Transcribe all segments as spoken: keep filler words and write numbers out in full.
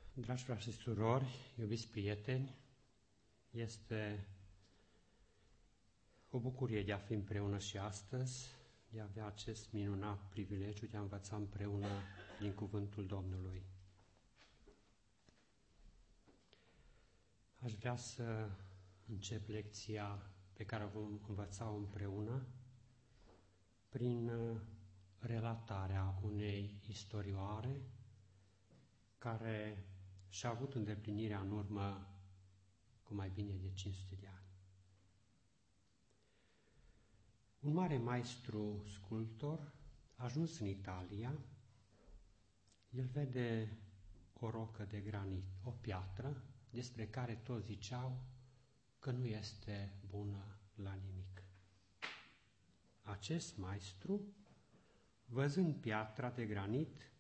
Dragi frați și surori, iubiți prieteni, este o bucurie de a fi împreună și astăzi, de a avea acest minunat privilegiu de a învăța împreună din Cuvântul Domnului. Aș vrea să încep lecția pe care o vom învăța împreună prin relatarea unei istorioare care și-a avut îndeplinirea în urmă cu mai bine de cinci sute de ani. Un mare maestru sculptor a ajuns în Italia, el vede o rocă de granit, o piatră, despre care toți ziceau că nu este bună la nimic. Acest maestru, văzând piatra de granit,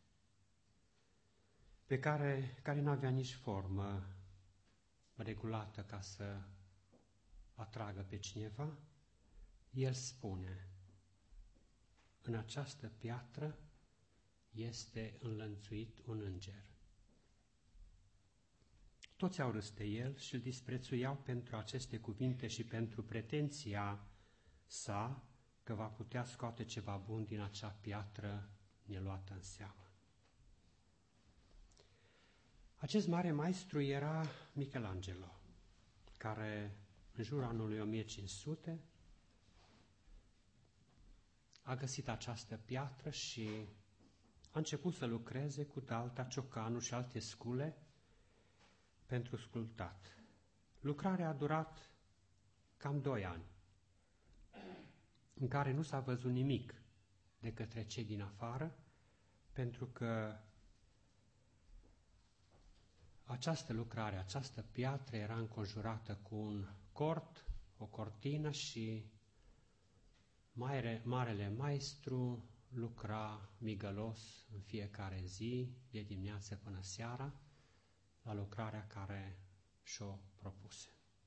pe care, care nu avea nici formă regulată ca să atragă pe cineva, el spune: în această piatră este înlănțuit un înger. Toți au râs de el și îl disprețuiau pentru aceste cuvinte și pentru pretenția sa că va putea scoate ceva bun din acea piatră neluată în seamă. Acest mare maestru era Michelangelo, care în jurul anului o mie cinci sute a găsit această piatră și a început să lucreze cu dalta, ciocanul și alte scule pentru sculptat. Lucrarea a durat cam doi ani, în care nu s-a văzut nimic de către cei din afară, pentru că această lucrare, această piatră era înconjurată cu un cort, o cortină și mare, marele maestru lucra migălos în fiecare zi, de dimineață până seara, la lucrarea care și-o propuse.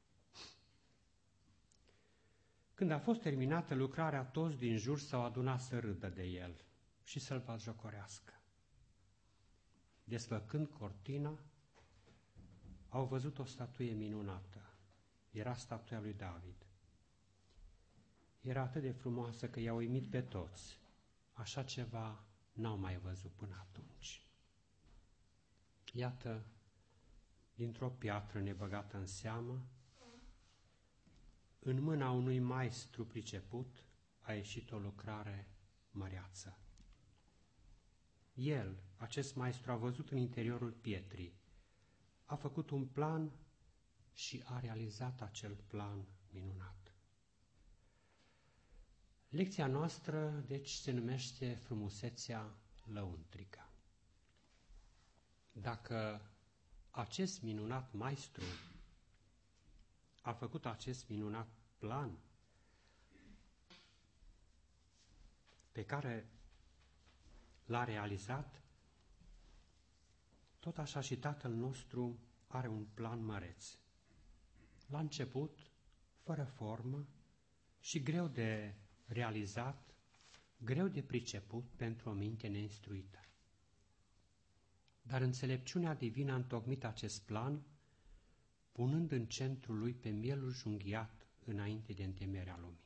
Când a fost terminată lucrarea, toți din jur s-au adunat să râdă de el și să-l batjocorească. Desfăcând cortina, au văzut o statuie minunată. Era statuia lui David. Era atât de frumoasă că i-a uimit pe toți. Așa ceva n-au mai văzut până atunci. Iată, dintr-o piatră nebăgată în seamă, în mâna unui maestru priceput a ieșit o lucrare măreață. El, acest maestru, a văzut în interiorul pietrii, a făcut un plan și a realizat acel plan minunat. Lecția noastră, deci, se numește frumusețea lăuntrică. Dacă acest minunat maestru a făcut acest minunat plan pe care l-a realizat, tot așa și Tatăl nostru are un plan măreț. La început, fără formă și greu de realizat, greu de priceput pentru o minte neinstruită. Dar înțelepciunea divină a întocmit acest plan, punând în centrul lui pe mielul junghiat înainte de întemeierea lumii.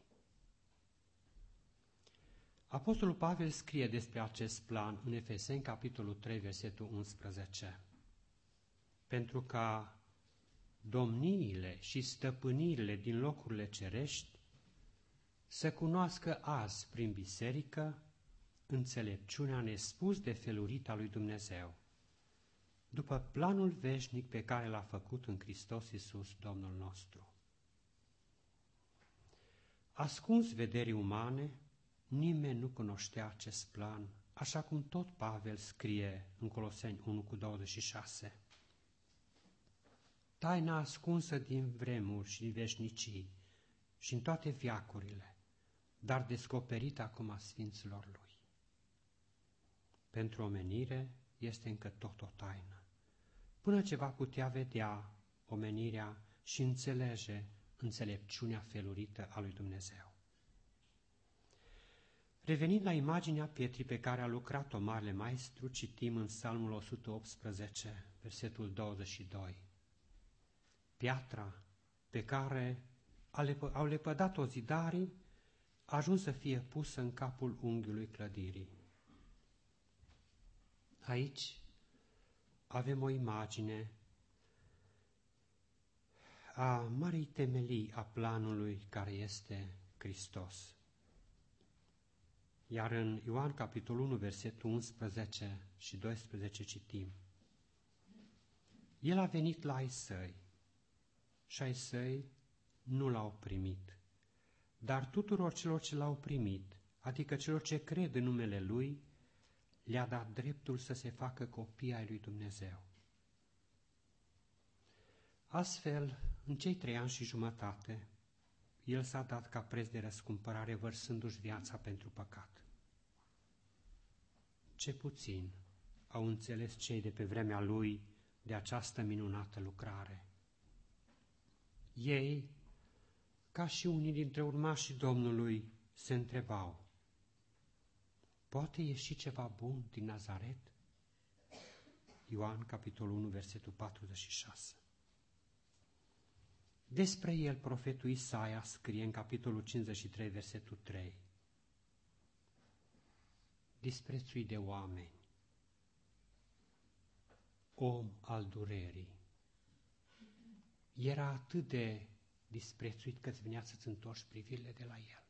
Apostolul Pavel scrie despre acest plan în Efeseni, capitolul trei, versetul unsprezece. Pentru ca domniile și stăpânirile din locurile cerești să cunoască azi prin biserică înțelepciunea nespus de felurită a lui Dumnezeu, după planul veșnic pe care l-a făcut în Hristos Iisus, Domnul nostru. Ascuns vederii umane, nimeni nu cunoștea acest plan, așa cum tot Pavel scrie în Coloseni unu cu douăzeci și șase. Taina ascunsă din vremuri și din veșnicii și în toate veacurile, dar descoperită acum a sfinților lui. Pentru omenire este încă tot o taină, până ce va putea vedea omenirea și înțelege înțelepciunea felurită a lui Dumnezeu. Revenind la imaginea pietrii pe care a lucrat-o Marele Maestru, citim în Psalmul o sută optsprezece, versetul douăzeci și doi. Piatra pe care au lepădat-o zidarii a ajuns să fie pusă în capul unghiului clădirii. Aici avem o imagine a marii temelii a planului care este Hristos. Iar în Ioan, capitolul unu, versetul unsprezece și doisprezece citim: El a venit la ai săi și ai săi nu l-au primit, dar tuturor celor ce l-au primit, adică celor ce cred în numele Lui, le-a dat dreptul să se facă copii ai lui Dumnezeu. Astfel, în cei trei ani și jumătate, El s-a dat ca preț de răscumpărare, vărsându-și viața pentru păcat. Ce puțin au înțeles cei de pe vremea Lui de această minunată lucrare. Ei, ca și unii dintre urmașii Domnului, se întrebau: poate ieși ceva bun din Nazaret? Ioan, capitolul unu, versetul patruzeci și șase. Despre el, profetul Isaia scrie în capitolul cincizeci și trei, versetul trei: disprețuit de oameni, om al durerii. Era atât de disprețuit că îți venea să-ți întorci privirile de la el.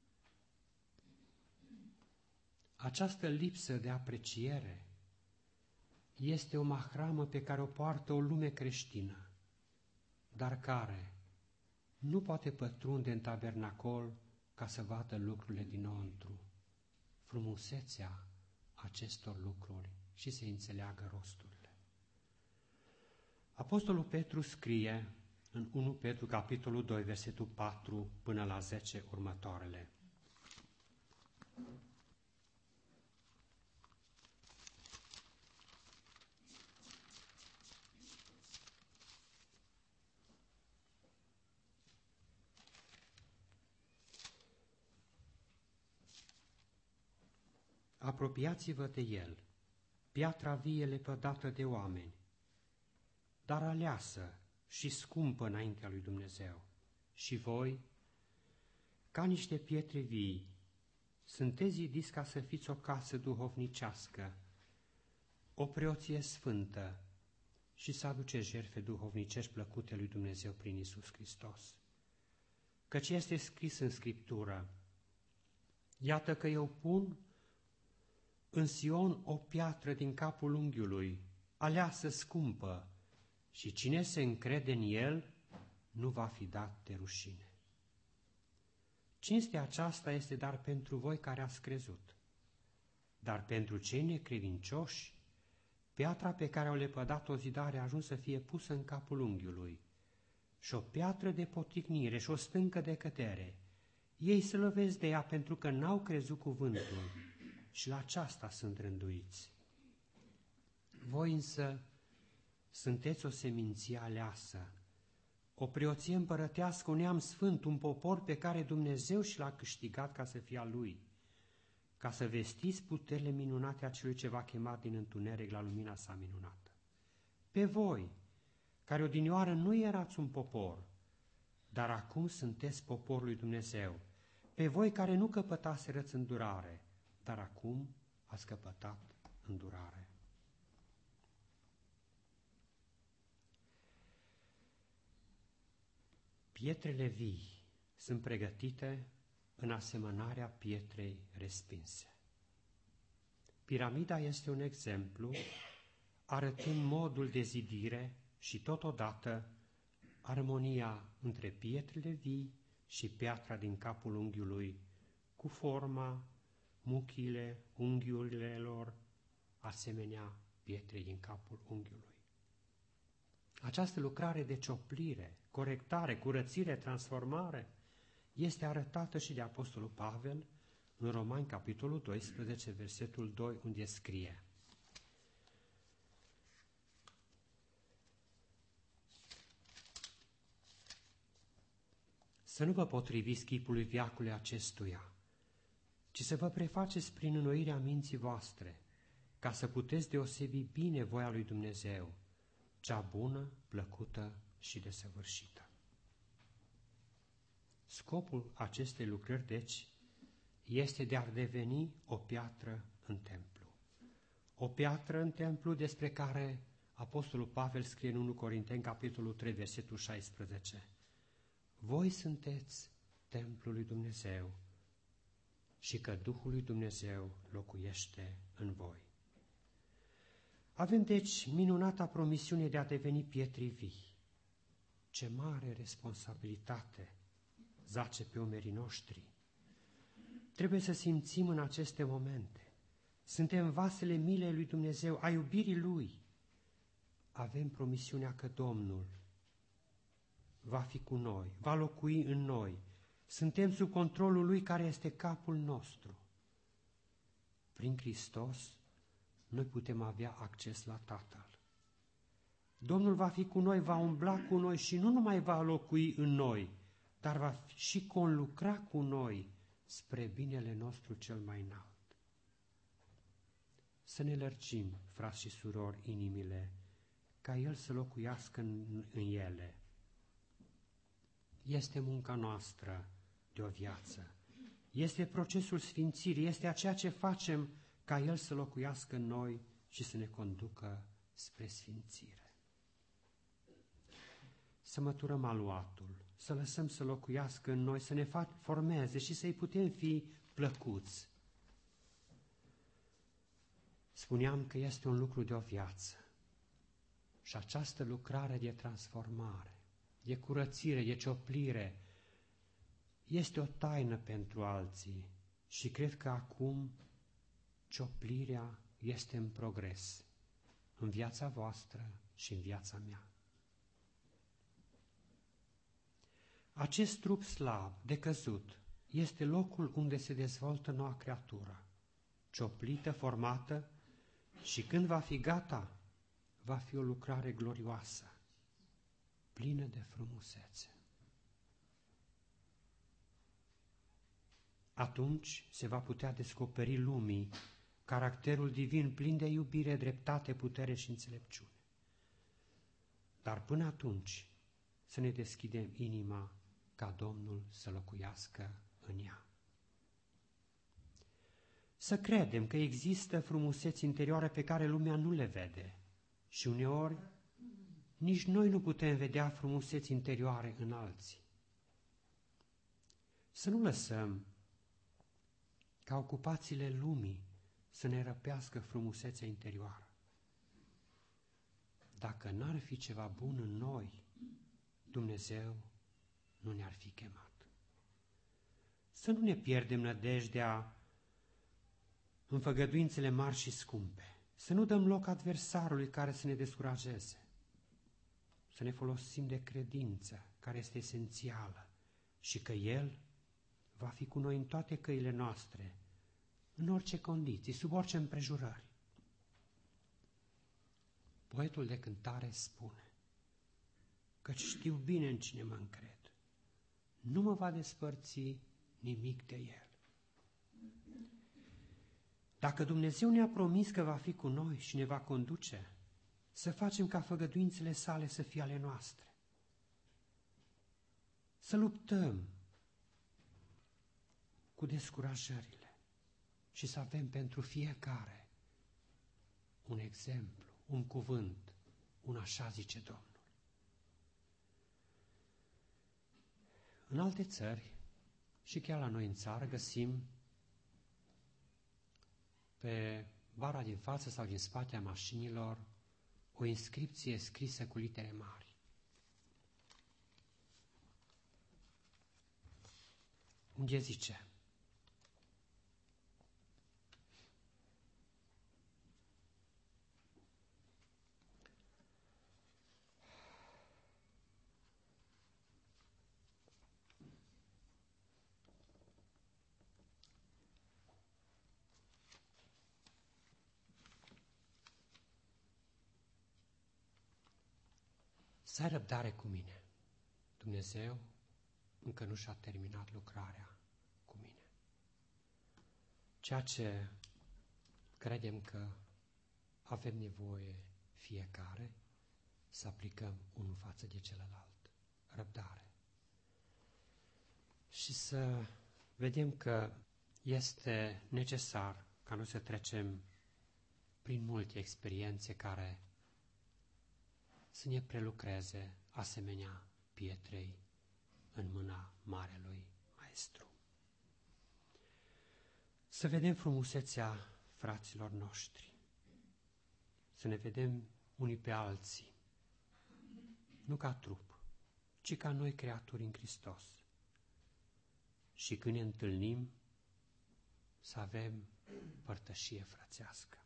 Această lipsă de apreciere este o mahramă pe care o poartă o lume creștină, dar care nu poate pătrunde în tabernacol ca să vadă lucrurile dinăuntru, frumusețea acestor lucruri și să înțeleagă rosturile. Apostolul Petru scrie în unu Petru, capitolul doi, versetul patru până la zece următoarele: apropiați-vă de el, piatra vie lepădată de oameni, dar aleasă și scumpă înaintea lui Dumnezeu. Și voi, ca niște pietre vii, sunteți zidiți ca să fiți o casă duhovnicească, o preoție sfântă, și să aduceți jertfe duhovnicești plăcute lui Dumnezeu prin Iisus Hristos. Căci este scris în Scriptură: iată că eu pun în Sion o piatră din capul unghiului, aleasă scumpă, și cine se încrede în el nu va fi dat de rușine. Cinstea aceasta este dar pentru voi care ați crezut, dar pentru cei necredincioși, piatra pe care au lepădat-o zidare a ajuns să fie pusă în capul unghiului, și o piatră de poticnire și o stâncă de cădere. Ei se lovesc de ea pentru că n-au crezut cuvântul și la aceasta sunt rânduiți. Voi însă sunteți o seminție aleasă, o preoție împărătească, un neam sfânt, un popor pe care Dumnezeu și l-a câștigat ca să fie a Lui, ca să vestiți puterile minunate a celui ce v-a chemat din întuneric la lumina sa minunată. Pe voi, care odinioară nu erați un popor, dar acum sunteți poporul lui Dumnezeu, pe voi care nu căpătaserăți îndurare, dar acum ați căpătat îndurare. Pietrele vii sunt pregătite în asemănarea pietrei respinse. Piramida este un exemplu arătând modul de zidire și totodată armonia între pietrele vii și piatra din capul unghiului, cu forma, muchile, unghiurile lor, asemenea pietrei din capul unghiului. Această lucrare de cioplire, corectare, curățire, transformare este arătată și de Apostolul Pavel în Romani, capitolul doisprezece, versetul doi, unde scrie: să nu vă potriviți chipului veacului acestuia, ci să vă prefaceți prin înnoirea minții voastre, ca să puteți deosebi bine voia lui Dumnezeu, cea bună, plăcută și desăvârșită. Scopul acestei lucrări, deci, este de a deveni o piatră în templu. O piatră în templu despre care Apostolul Pavel scrie în unu Corinteni, capitolul trei, versetul șaisprezece. Voi sunteți templul lui Dumnezeu și că Duhul lui Dumnezeu locuiește în voi. Avem deci minunata promisiune de a deveni pietri vii. Ce mare responsabilitate zace pe umerii noștri. Trebuie să simțim în aceste momente. Suntem vasele milei lui Dumnezeu, a iubirii Lui. Avem promisiunea că Domnul va fi cu noi, va locui în noi. Suntem sub controlul Lui care este capul nostru. Prin Hristos, noi putem avea acces la Tatăl. Domnul va fi cu noi, va umbla cu noi și nu numai va locui în noi, dar va și conlucra cu noi spre binele nostru cel mai înalt. Să ne lărgim, frați și surori, inimile, ca El să locuiască în, în ele. Este munca noastră de o viață. Este procesul sfințirii, este a ceea ce facem ca El să locuiască în noi și să ne conducă spre sfințire. Să măturăm aluatul, să lăsăm să locuiască în noi, să ne formeze și să-i putem fi plăcuți. Spuneam că este un lucru de o viață și această lucrare de transformare, de curățire, de cioplire, este o taină pentru alții și cred că acum cioplirea este în progres în viața voastră și în viața mea. Acest trup slab, decăzut, este locul unde se dezvoltă noua creatură, cioplită, formată și când va fi gata, va fi o lucrare glorioasă, plină de frumusețe. Atunci se va putea descoperi lumii caracterul divin plin de iubire, dreptate, putere și înțelepciune. Dar până atunci să ne deschidem inima ca Domnul să locuiască în ea. Să credem că există frumuseți interioare pe care lumea nu le vede și uneori nici noi nu putem vedea frumuseți interioare în alții. Să nu lăsăm ca ocupațiile lumii să ne răpească frumusețea interioară. Dacă n-ar fi ceva bun în noi, Dumnezeu nu ne-ar fi chemat. Să nu ne pierdem nădejdea în făgăduințele mari și scumpe. Să nu dăm loc adversarului care să ne descurajeze. Să ne folosim de credință, care este esențială, și că El va fi cu noi în toate căile noastre, în orice condiții, sub orice împrejurări. Poetul de cântare spune: căci știu bine în cine mă încred. Nu mă va despărți nimic de El. Dacă Dumnezeu ne-a promis că va fi cu noi și ne va conduce, să facem ca făgăduințele sale să fie ale noastre. Să luptăm cu descurajările și să avem pentru fiecare un exemplu, un cuvânt, un așa zice Domnul. În alte țări și chiar la noi în țară găsim pe bara din față sau din spate a mașinilor o inscripție scrisă cu litere mari. Unde zice: să ai răbdare cu mine. Dumnezeu încă nu și-a terminat lucrarea cu mine. ceea ce credem că avem nevoie fiecare să aplicăm unul față de celălalt. Răbdare. Și să vedem că este necesar ca noi să trecem prin multe experiențe care să ne prelucreze asemenea pietrei în mâna Marelui Maestru. Să vedem frumusețea fraților noștri, să ne vedem unii pe alții, nu ca trup, ci ca noi creaturi în Hristos. Și când ne întâlnim, să avem părtășie frățească.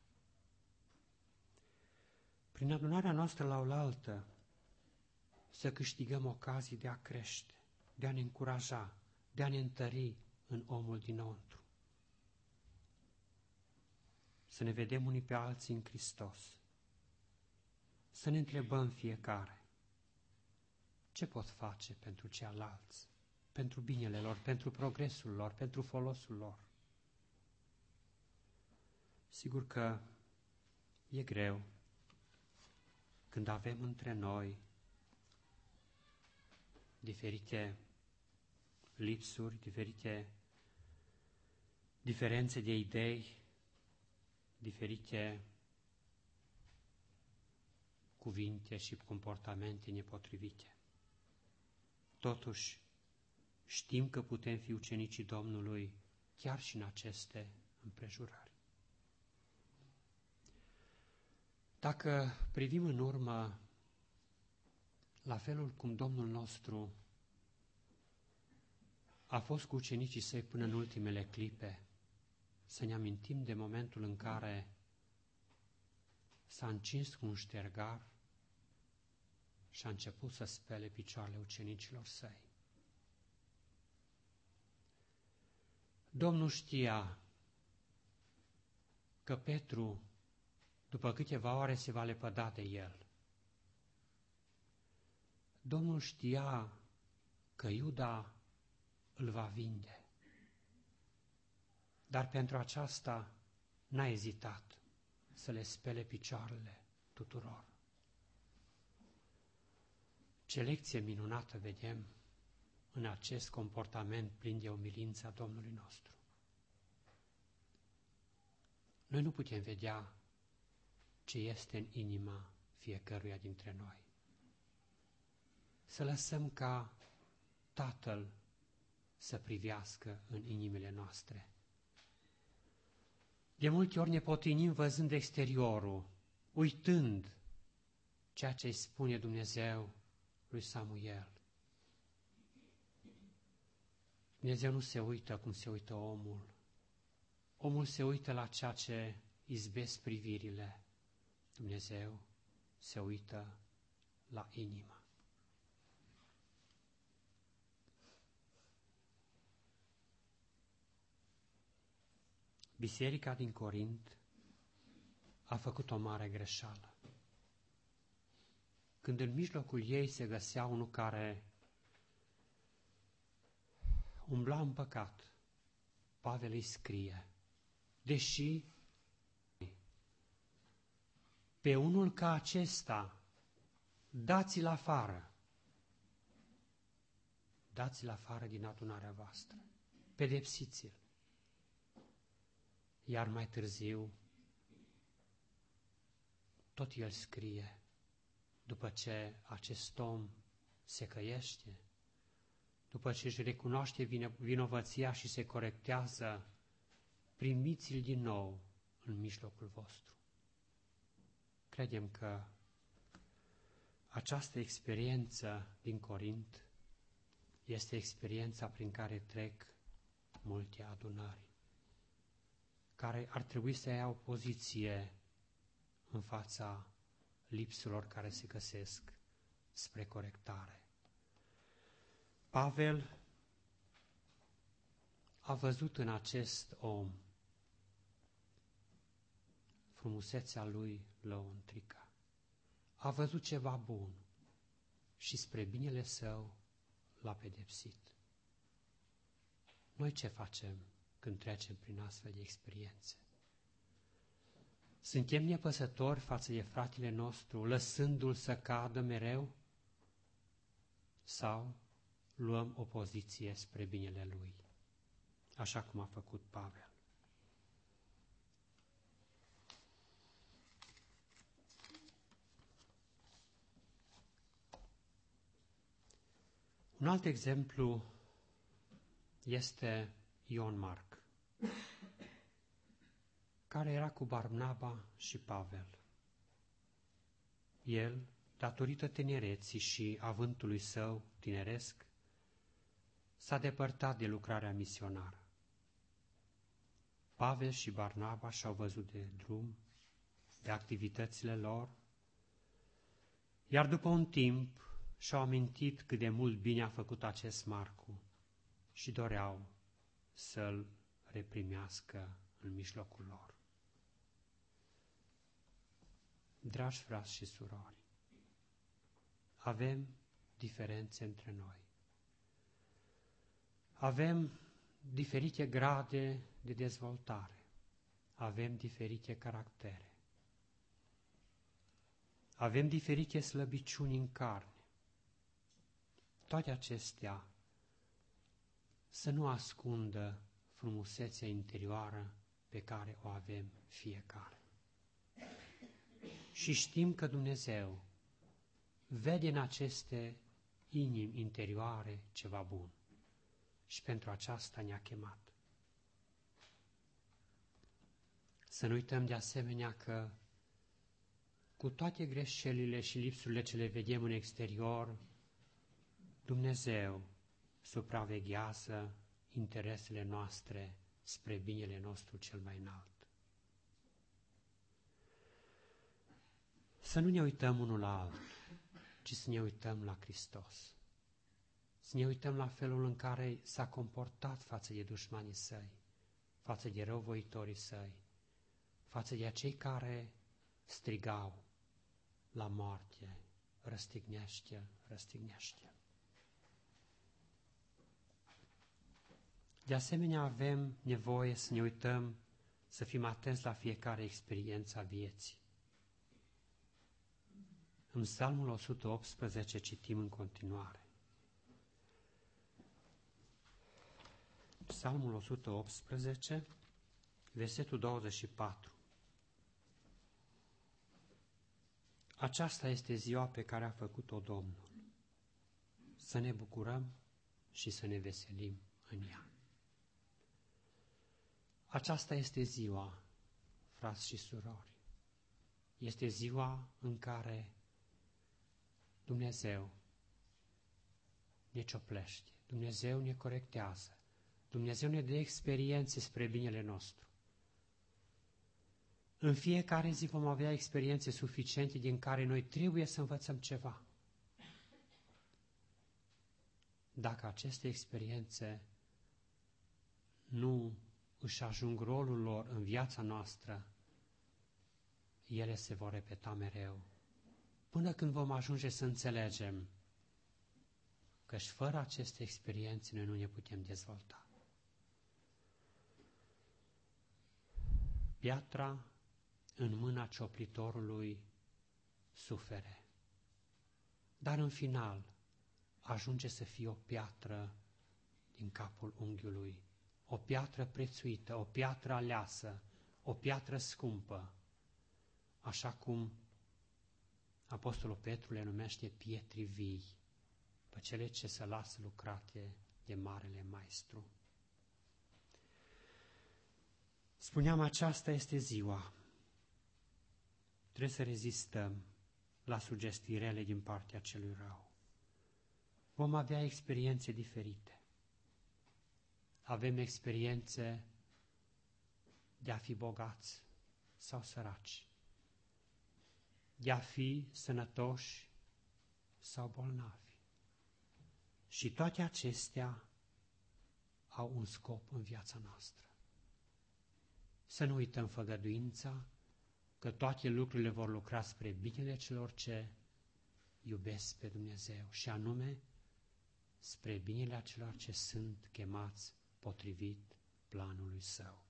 Prin adunarea noastră la oaltă, să câștigăm ocazii de a crește, de a ne încuraja, de a ne întări în omul dinăuntru. Să ne vedem unii pe alții în Hristos. Să ne întrebăm fiecare, ce pot face pentru ceilalți, pentru binele lor, pentru progresul lor, pentru folosul lor. Sigur că e greu când avem între noi diferite lipsuri, diferite diferențe de idei, diferite cuvinte și comportamente nepotrivite. Totuși, știm că putem fi ucenicii Domnului chiar și în aceste împrejurări. Dacă privim în urmă la felul cum Domnul nostru a fost cu ucenicii săi până în ultimele clipe, să ne amintim de momentul în care s-a încins cu un ștergar și a început să spele picioarele ucenicilor săi. Domnul știa că Petru, după câteva ore, se va lepăda de el. Domnul știa că Iuda îl va vinde, dar pentru aceasta n-a ezitat să le spele picioarele tuturor. Ce lecție minunată vedem în acest comportament plin de umilință a Domnului nostru. Noi nu putem vedea ce este în inima fiecăruia dintre noi. Să lăsăm ca Tatăl să privească în inimile noastre. De multe ori ne potinim văzând exteriorul, uitând ceea ce îi spune Dumnezeu lui Samuel. Dumnezeu nu se uită cum se uită omul. Omul se uită la ceea ce izbesc privirile. Dumnezeu se uită la inimă. Biserica din Corint a făcut o mare greșeală. Când în mijlocul ei se găsea unul care umbla în păcat, Pavel îi scrie, deși pe unul ca acesta dați-l afară, dați-l afară din adunarea voastră, pedepsiți-l. Iar mai târziu, tot el scrie, după ce acest om se căiește, după ce își recunoaște vinovăția și se corectează, primiți-l din nou în mijlocul vostru. Credem că această experiență din Corint este experiența prin care trec multe adunări, care ar trebui să ia o poziție în fața lipsurilor care se găsesc spre corectare. Pavel a văzut în acest om frumusețea lui lăuntrică. A văzut ceva bun și spre binele său l-a pedepsit. Noi ce facem când trecem prin astfel de experiențe. Suntem nepăsători față de fratele nostru, lăsându-l să cadă mereu? Sau luăm o poziție spre binele lui, așa cum a făcut Pavel? Un alt exemplu este Ion Marc, care era cu Barnaba și Pavel. El, datorită tinereții și avântului său tineresc, s-a depărtat de lucrarea misionară. Pavel și Barnaba și-au văzut de drum, de activitățile lor, iar după un timp și-au amintit cât de mult bine a făcut acest Marcu și doreau să-l reprimească în mijlocul lor. Dragi frați și surori, avem diferențe între noi. Avem diferite grade de dezvoltare. Avem diferite caractere. Avem diferite slăbiciuni în carne. Toate acestea să nu ascundă frumusețea interioară pe care o avem fiecare. Și știm că Dumnezeu vede în aceste inimi interioare ceva bun. Și pentru aceasta ne-a chemat. Să nu uităm de asemenea că cu toate greșelile și lipsurile ce le vedem în exterior, Dumnezeu supraveghează interesele noastre spre binele nostru cel mai înalt. Să nu ne uităm unul la altul, ci să ne uităm la Hristos. Să ne uităm la felul în care s-a comportat față de dușmanii săi, față de răuvoitorii săi, față de acei care strigau la moarte, răstignește-l, răstignește-l. De asemenea, avem nevoie să ne uităm, să fim atenți la fiecare experiență a vieții. În Psalmul o sută optsprezece citim în continuare. Psalmul o sută optsprezece, versetul douăzeci și patru. Aceasta este ziua pe care a făcut-o Domnul. Să ne bucurăm și să ne veselim în ea. Aceasta este ziua, frați și surori. Este ziua în care Dumnezeu ne cioplește, Dumnezeu ne corectează, Dumnezeu ne dă experiențe spre binele nostru. În fiecare zi vom avea experiențe suficiente din care noi trebuie să învățăm ceva. Dacă aceste experiențe nu își ajung rolul lor în viața noastră, ele se vor repeta mereu, până când vom ajunge să înțelegem că și fără aceste experiențe noi nu ne putem dezvolta. Piatra în mâna cioplitorului sufere, dar în final ajunge să fie o piatră din capul unghiului, o piatră prețuită, o piatră aleasă, o piatră scumpă, așa cum Apostolul Petru le numește pietri vii, pe cele ce se lasă lucrate de Marele Maestru. Spuneam, aceasta este ziua. Trebuie să rezistăm la sugestii rele din partea celui rău. Vom avea experiențe diferite. Avem experiențe de a fi bogați sau săraci, de a fi sănătoși sau bolnavi. Și toate acestea au un scop în viața noastră. Să nu uităm făgăduința că toate lucrurile vor lucra spre binele celor ce iubesc pe Dumnezeu și anume spre binele acelor ce sunt chemați potrivit planului său.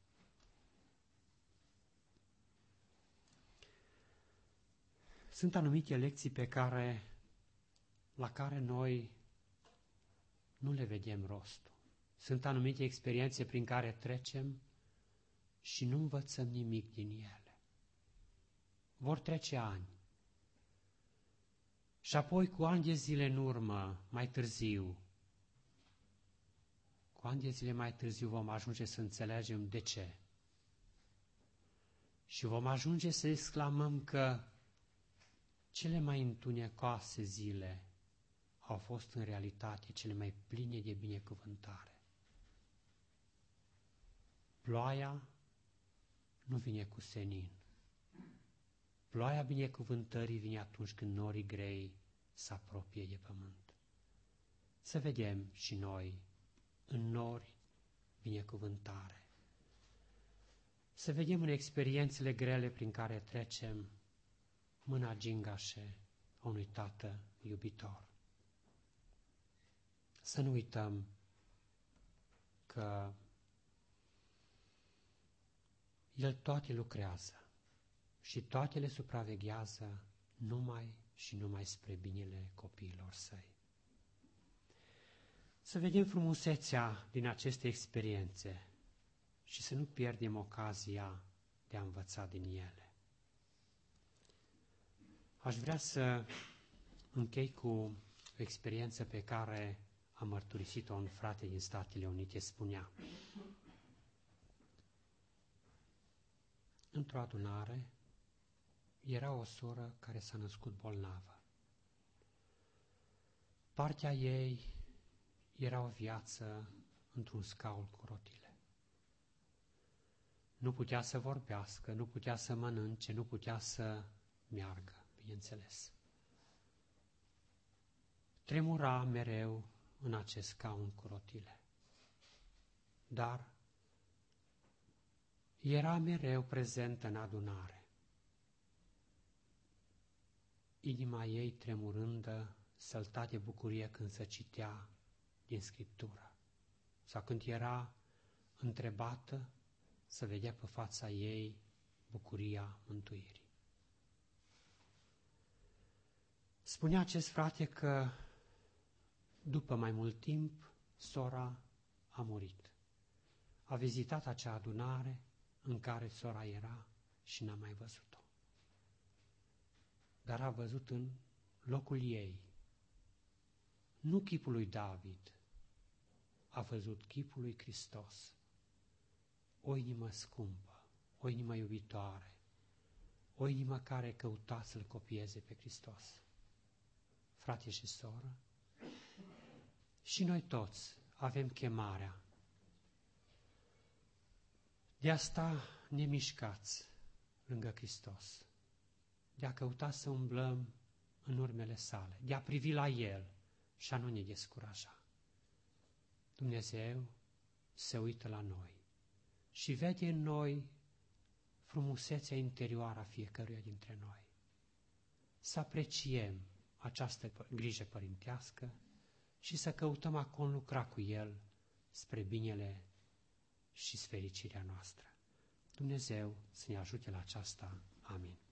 Sunt anumite lecții pe care, la care noi nu le vedem rostul. Sunt anumite experiențe prin care trecem și nu învățăm nimic din ele. Vor trece ani. Și apoi, cu ani de zile în urmă, mai târziu, cu ani de zile mai târziu vom ajunge să înțelegem de ce. Și vom ajunge să exclamăm că cele mai întunecoase zile au fost în realitate cele mai pline de binecuvântare. Ploaia nu vine cu senin. Ploaia binecuvântării vine atunci când norii grei se apropie de pământ. Să vedem și noi în nori binecuvântare. Să vedem în experiențele grele prin care trecem mâna gingașe a unui tată iubitor. Să nu uităm că El toate lucrează și toate le supraveghează numai și numai spre binele copiilor săi. Să vedem frumusețea din aceste experiențe și să nu pierdem ocazia de a învăța din ele. Aș vrea să închei cu o experiență pe care a mărturisit-o un frate din Statele Unite. Spunea: într-o adunare era o soră care s-a născut bolnavă. Partea ei era o viață într-un scaun cu rotile. Nu putea să vorbească, nu putea să mănânce, nu putea să meargă, bineînțeles. Tremura mereu în acest scaun cu rotile. Dar era mereu prezentă în adunare. Inima ei tremurândă sălta de bucurie când se citea din Scriptură sau când era întrebată, să vedea pe fața ei bucuria mântuirii. Spunea acest frate că după mai mult timp sora a murit. A vizitat acea adunare în care sora era și n-a mai văzut-o. Dar a văzut în locul ei nu chipul lui David, a văzut chipul lui Hristos. O inimă scumpă, o inimă iubitoare, o inimă care căuta să-L copieze pe Hristos. Frate și soră, și noi toți avem chemarea de a sta nemișcați lângă Hristos, de a căuta să umblăm în urmele sale, de a privi la El și a nu ne descuraja. Dumnezeu se uită la noi și vede în noi frumusețea interioară a fiecăruia dintre noi. Să apreciem această grijă părintească și să căutăm a conlucra cu El spre binele și fericirea noastră. Dumnezeu să ne ajute la aceasta. Amin.